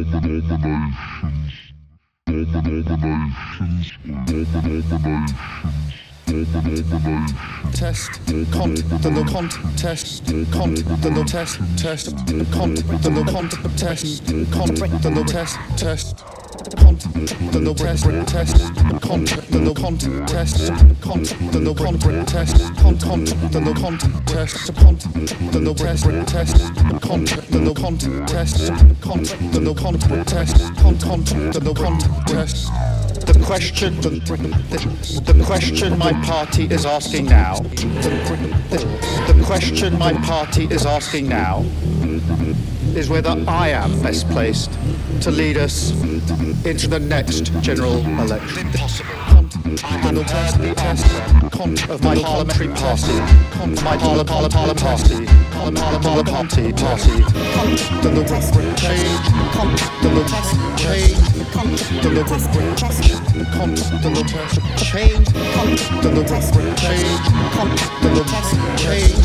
Test, cont, the no cont, test, cont, the no test, test, cont, the no cont, test, cont, the no test, test. Cont, the no test, test, cont, the no cont, test, cont, the no cont, test, cont, the no cont, test, cont, the no test, test, cont, the no cont, test, cont, the no cont, test, cont, the no cont, test. The question my party is asking now, the question my party is asking now is whether I am best placed to lead us into the next general election. I have heard the answer of my parliamentary party, my party, the no change, the no change, the no change, the no change, the no change, the no change,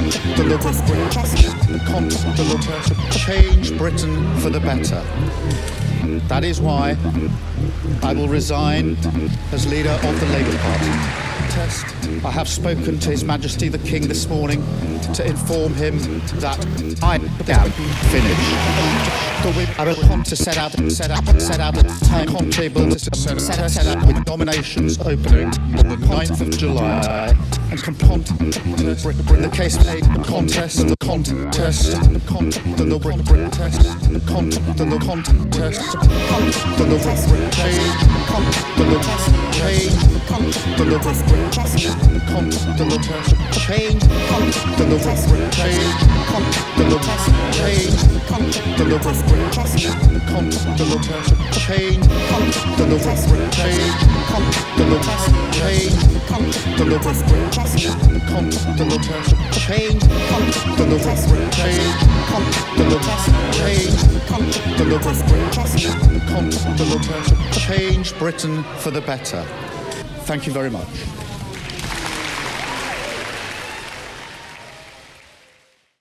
the no change Britain for the better. That is why I will resign as leader of the Labour Party. I have spoken to His Majesty the King this morning to inform him that I am finished. I will come to set out a timetable to set out with nominations opening on the 9th of July and bring the case contest, the contest, the no test, the no contest, the no change, the no change, the no change, the no change, the no change, the no change, the no change, the no change, the no change, the no change, the no change, the no change, the no change Britain for the better. Thank you very much.